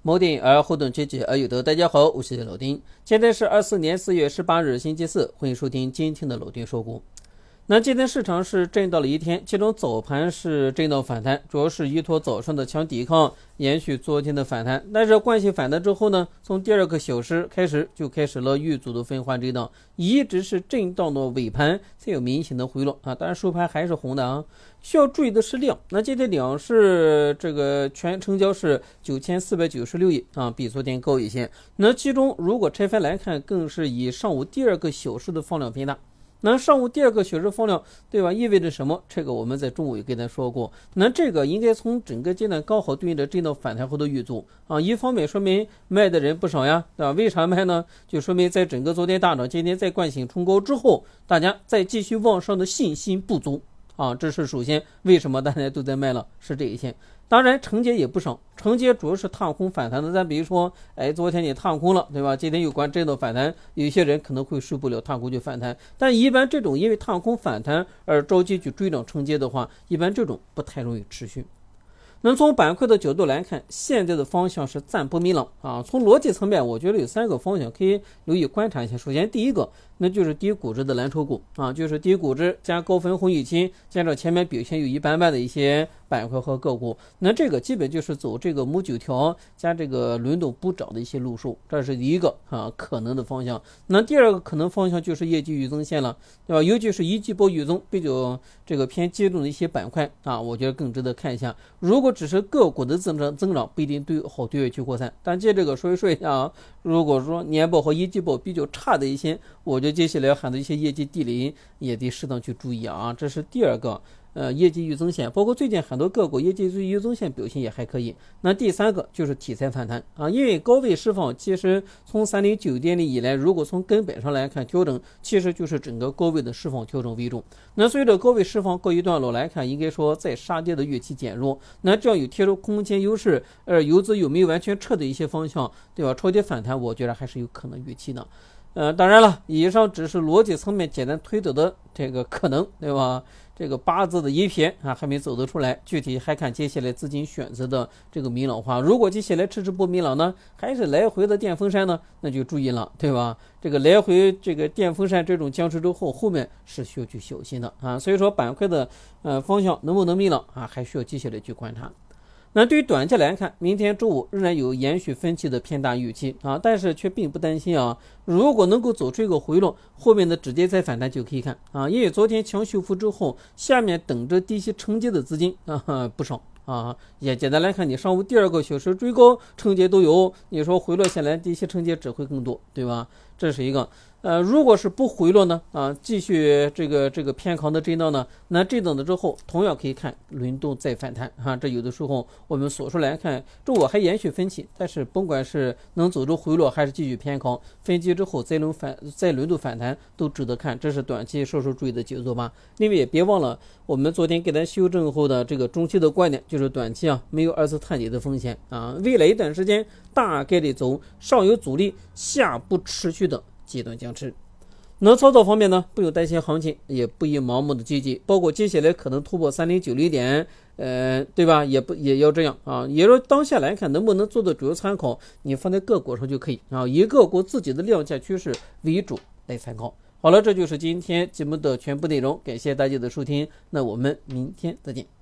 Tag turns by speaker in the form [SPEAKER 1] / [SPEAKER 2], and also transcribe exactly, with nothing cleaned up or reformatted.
[SPEAKER 1] 某点而互动积极而有德。大家好，我是老丁，今天是二四年四月十八日星期四，欢迎收听今天的老丁说股。那今天市场是震荡了一天，其中早盘是震荡反弹，主要是依托早上的强抵抗延续昨天的反弹，但是惯性反弹之后呢，从第二个小时开始就开始了遇阻的分化震荡，一直是震荡到尾盘才有明显的回落啊，当然收盘还是红的啊。需要注意的是量，那今天量是这个全成交是九千四百九十六亿啊，比昨天高一些。那其中如果拆分来看，更是以上午第二个小时的放量偏大。那上午第二个小时放量，对吧？意味着什么？这个我们在中午也跟大家说过。那这个应该从整个阶段刚好对应着震荡反弹后的遇阻啊。一方面说明卖的人不少呀，对吧？为啥卖呢？就说明在整个昨天大涨，今天在惯性冲高之后，大家再继续往上的信心不足啊。这是首先为什么大家都在卖了，是这一线。当然承接也不少，承接主要是踏空反弹的。咱比如说，哎，昨天你踏空了，对吧？今天有关震荡反弹，有些人可能会受不了踏空就反弹。但一般这种因为踏空反弹而着急去追涨承接的话，一般这种不太容易持续。那从板块的角度来看，现在的方向是暂不明朗啊。从逻辑层面，我觉得有三个方向可以留意观察一下。首先，第一个，那就是低估值的蓝筹股啊，就是低估值加高分红预期，加上前面表现有一般般的一些板块和个股，那这个基本就是走这个母九条加这个轮动不涨的一些路数，这是第一个啊可能的方向。那第二个可能方向就是业绩预增线了，对吧？尤其是一季报预增比较这个偏激动的一些板块啊，我觉得更值得看一下。如果只是个股的增长增长不一定对好对外去扩散，但借这个说一说一下啊，如果说年报和一季报比较差的一些，我觉得接下来很多一些业绩地雷也得适当去注意啊。这是第二个呃业绩预增线，包括最近很多个股业绩预增线表现也还可以。那第三个就是题材反弹啊，因为高位释放其实从三零九点零以来，如果从根本上来看调整，其实就是整个高位的释放调整为重。那随着高位释放告一段落来看，应该说在杀跌的预期减弱，那这样有贴出空间优势，呃游资有没有完全撤的一些方向，对吧？超跌反弹我觉得还是有可能预期的。呃，当然了，以上只是逻辑层面简单推导的这个可能，对吧？这个八字的一撇啊，还没走得出来，具体还看接下来资金选择的这个明朗化。如果接下来迟迟不明朗呢，还是来回的电风扇呢，那就注意了，对吧？这个来回这个电风扇这种僵持之后，后面是需要去小心的啊。所以说板块的呃方向能不能明朗啊，还需要接下来去观察。那对于短期来看，明天周五仍然有延续分歧的偏大预期啊，但是却并不担心啊。如果能够走出一个回落，后面的直接再反弹就可以看啊。因为昨天强修复之后，下面等着低吸承接的资金啊不少啊。也简单来看，你上午第二个小时追高承接都有，你说回落下来低吸承接只会更多，对吧？这是一个。呃，如果是不回落呢，啊，继续这个这个偏强的震荡呢，那震荡的之后，同样可以看轮动再反弹哈、啊。这有的时候我们所说来看，周五还延续分歧，但是甭管是能走出回落还是继续偏强，分歧之后再轮反再轮动反弹都值得看，这是短期稍稍注意的节奏吧。另外也别忘了，我们昨天给咱修正后的这个中期的观点，就是短期啊没有二次探底的风险啊，未来一段时间大概率走上有阻力，下不持续的阶段僵持。那操作方面呢，不用担心行情，也不宜盲目的积极，包括接下来可能突破三零九零点，呃，对吧？也不也要这样啊。也说当下来看能不能做的主要参考，你放在个股上就可以啊，以个股自己的量价趋势为主来参考。好了，这就是今天节目的全部内容，感谢大家的收听，那我们明天再见。